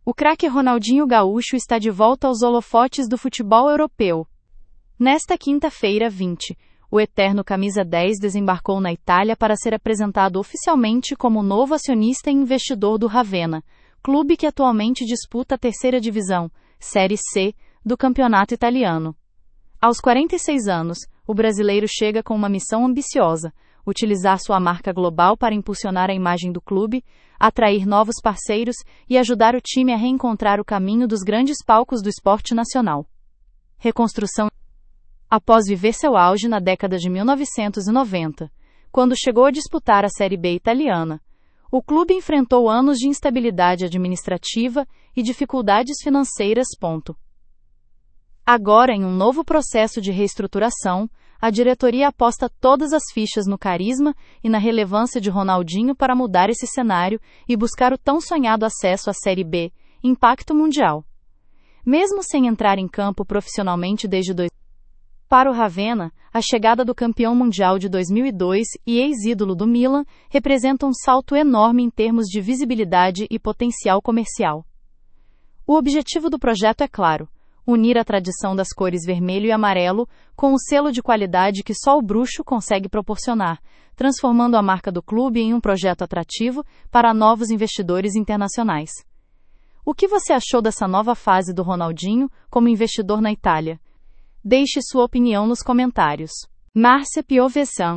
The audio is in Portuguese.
O craque Ronaldinho Gaúcho está de volta aos holofotes do futebol europeu. Nesta quinta-feira, 20, o eterno camisa 10 desembarcou na Itália para ser apresentado oficialmente como novo acionista e investidor do Ravenna, clube que atualmente disputa a terceira divisão, Série C, do campeonato italiano. Aos 46 anos, o brasileiro chega com uma missão ambiciosa: utilizar sua marca global para impulsionar a imagem do clube, atrair novos parceiros e ajudar o time a reencontrar o caminho dos grandes palcos do esporte nacional. Reconstrução. Após viver seu auge na década de 1990, quando chegou a disputar a Série B italiana, o clube enfrentou anos de instabilidade administrativa e dificuldades financeiras. Agora, em um novo processo de reestruturação, a diretoria aposta todas as fichas no carisma e na relevância de Ronaldinho para mudar esse cenário e buscar o tão sonhado acesso à Série B, impacto mundial. Mesmo sem entrar em campo profissionalmente desde 2000. Para o Ravenna, a chegada do campeão mundial de 2002 e ex-ídolo do Milan representa um salto enorme em termos de visibilidade e potencial comercial. O objetivo do projeto é claro: unir a tradição das cores vermelho e amarelo com o selo de qualidade que só o bruxo consegue proporcionar, transformando a marca do clube em um projeto atrativo para novos investidores internacionais. O que você achou dessa nova fase do Ronaldinho como investidor na Itália? Deixe sua opinião nos comentários. Márcia Piovesan